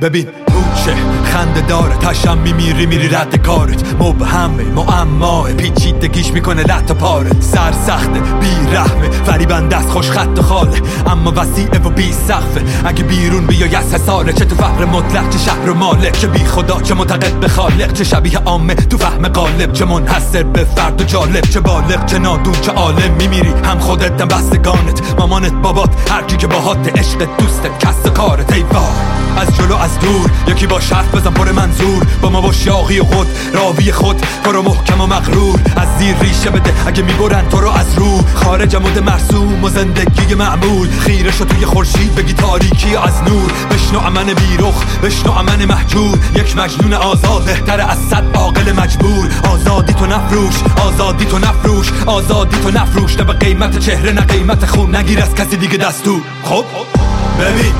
ببین چه خنده داره، تشم میری رد کارت، مبهمه معماه، پیچیدگیش میکنه لط پارت، سر سخته بیرحمه، فریبنده است خوش خط و خاله، اما وسیعه و بی سقفه. اگه بیرون بیای از حصاره، چه تو فقر مطلق چه شهر و مالک، چه بی خدا چه معتقد به خالق، چه شبیه عامه تو فهم غالب، چه منحصر به فرد و جالب، چه بالغ چه نادون چه عالم. میمیری هم خودت هم بستگانت، مامانت بابات هر کی که باهات، عشق دوستت کس کارت. ای وای از جلو از دور یکی با شرط بزن پر منظور، با ما با شاقی و خود راوی خود برو محکم و مغرور، از زیر ریشه بده اگه میبرن تو رو از رو، خارج مد مرسوم و زندگی معمول، خیره شو توی خورشید بگی تاریکی از نور، بشنو امن بیرخ بشنو امن محجور، یک مجنون آزاده تر از 100 عاقل مجبور. آزادی تو نفروش آزادی تو نفروش آزادی تو نفروش، نه به قیمت چهره نه قیمت خون، نگیر از کسی دیگه دستور. خب ببین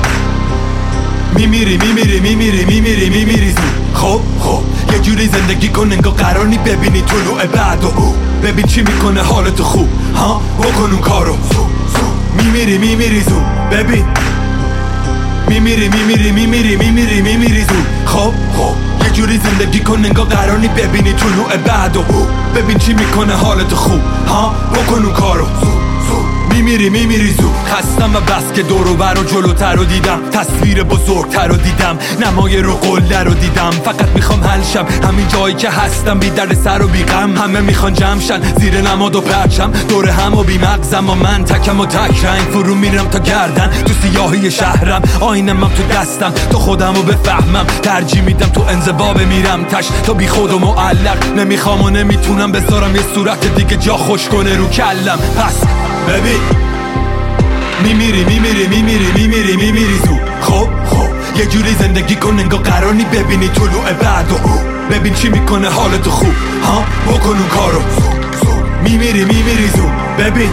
میمیری زود. خب یه جوری زندگی کن انگار قرار نی ببینی طلوع بعد و او، ببین چی میکنه حالتو خوب ها، بکن اون کارو. میمیری زود. ببین میمیری زود. خب یه جوری زندگی کن انگار قرار نی ببینی طلوع بعد و او، ببین چی میکنه حالتو خوب ها، بکن اون کارو. میمیری زود. خستم و بس که دور و بر و جلوتر رو دیدم، تصویر بزرگتر رو دیدم، نمای رو قله رو دیدم، فقط میخوام حل شم همین جایی که هستم، بی درد سر و بی غم. همه میخوان جمع شن زیر نماد و پرچم، دور هم و بی مغزم و من تکم و تک رنگ، فرو میرم تا گردن تو سیاهی شهرم، آینم تو دستم تو خودم رو بفهمم، ترجیح میدم تو انزوا بمیرم تش تا بی خود و معلق، نمیخوام و نمیتونم بذارم یه صورت دیگه جا خوش کنه رو کلم. پس ببین میمیری زود. خب یه جوری زندگی کن انگار قرار نی ببینی طلوع بعد و او، ببین چی میکنه حالتو خوب ها، بکن اون کارو. میمیری زود. ببین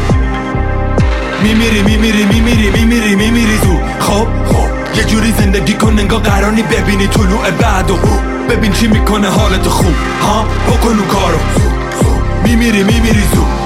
میمیری زود. خب یه جوری زندگی کن انگار قرار نی ببینی طلوع بعد و او، ببین چی میکنه حالتو خوب ها، بکن اون کارو. میمیری زود.